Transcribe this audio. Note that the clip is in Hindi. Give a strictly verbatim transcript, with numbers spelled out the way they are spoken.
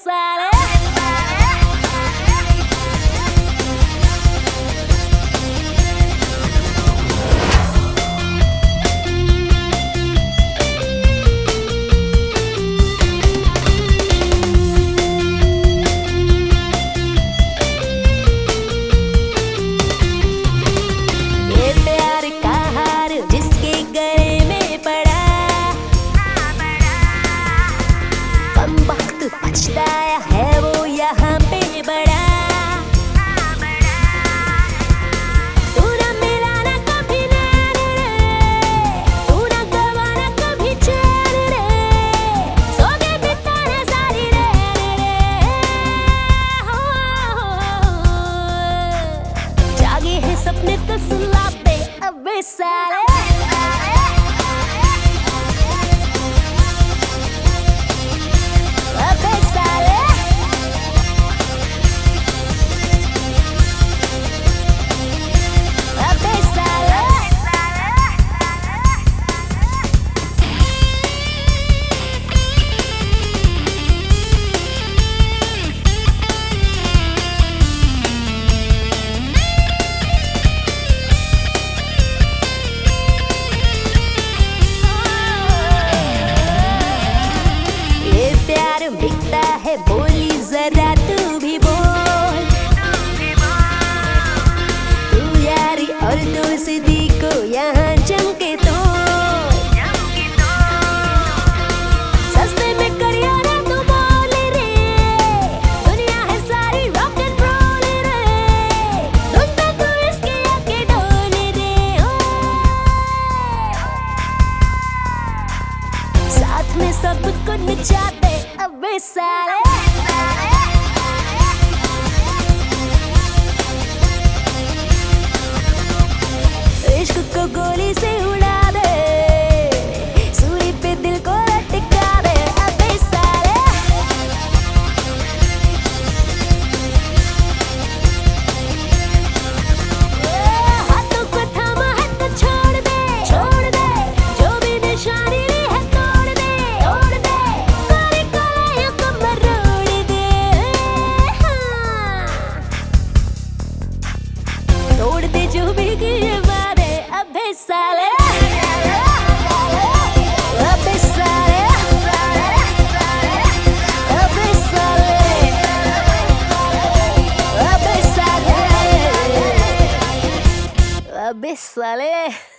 साले पछताया है वो यहाँ पे बड़ा तू ना मिला ना कभी नैन रे, तू ना गवा ना कभी चैन रे, सो गए बिताने सारी रैन रे, हो, जागे हैं सपने तो सुला दे अबे साले बिकता है बोली जरा तू भी बोल, तू यारी और दोस्ती को यहाँ चमके तो सस्ते में करिया ना तू बोल रे, दुनिया है सारी रॉक एंड रोल रे, धुन पे तू इसके आके डोल रे, ओ साथ में सब को नचा दे अबे साले इश्क को गोली से उड़ा दे, सूली पे दिल को लटका दे अबे साले हाथों को थामा है तो छोड़ दे, छोड़ दे जो भी निशानी है तोड़ दे, तोड़ दे कोई कोई को मरोड़ दे, तोड़ दे जो भी किए वादे अबे साले अबे साले अबे साले अबे साले अबे साले